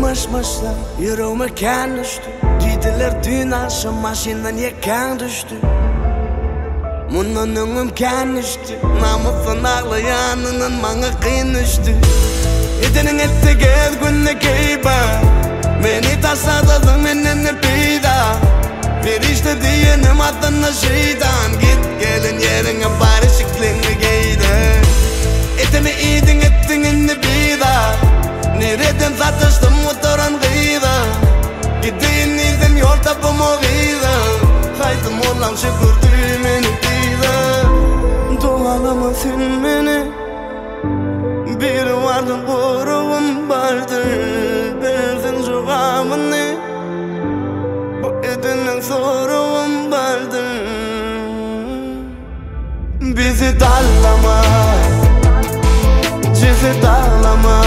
maşmaşlar yüreğime kan düştü. Dediler dün akşam maşinden yakan düştü. Bundan öngüm kan düştü. Namusun ağlayanının bana kıyın düştü. Edenin etti gel günne keyba. Beni tasadadın menene peyda. Bir işte diyenim adına şeytan. Git gelin yerine barışıklığını giydi. Etini iydin ettin inni bida. Nereden satıştım motoran gıyda. Gidin izin yol tapım o gıyda. Haydım olan şükürdü meni bida. Doğalama sen beni. Bir vardı boruğum vardı. Benzin çoğamını. Bu edinin soruğum vardı. Bizi dallama. Cizi dallama.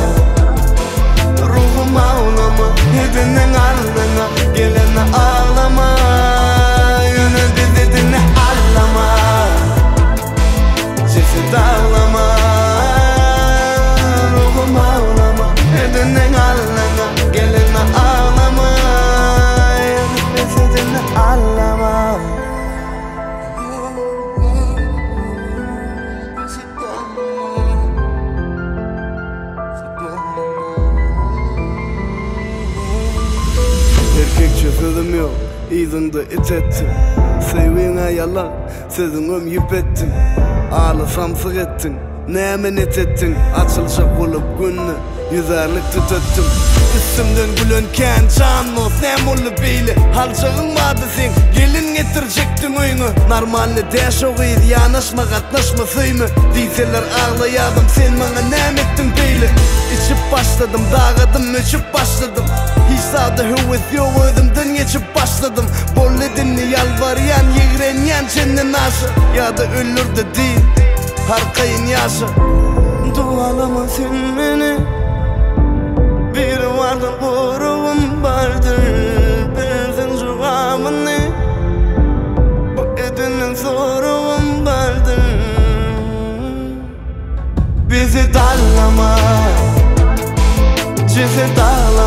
Ruhum ağlama. Edinin alnına gelene ağlama. Yine bizi dinle ağlama. Cizi dallama. Ruhum ağlama. Edinin alnına gelene ağlama. Yine bizi dinle ağlama. Erkekçe sözüm yok, izinde it ettim. Sevdiğine yalan, sözüm yip ettin. Ağlasam sık ettin, neyime net ettin. Açılacak olup gününü, yüzerlik tütettim. Üstümden gülönken canmos, nem olup eyle. Halçağın vardı sen, gelin getirecektin oyunu. Normalde deş oğuydu, yanaşma katlaşma sıyma. Diyseler ağlayadım, sen bana nem ettin beyle. İçip başladım, dağıdım, öçüp başladım. Hisada hüvvet yok ödümden geçip başladım. Bolledinli yalvarayan, yigrenyan çenden aşı. Ya da ölür de değil, harkayın yaşı. Dualama sen beni. Bir vardı boruğum vardı. Benzin çoğamını. Bu edinin soruğum vardı. Bizi dallama. Cizi dallama.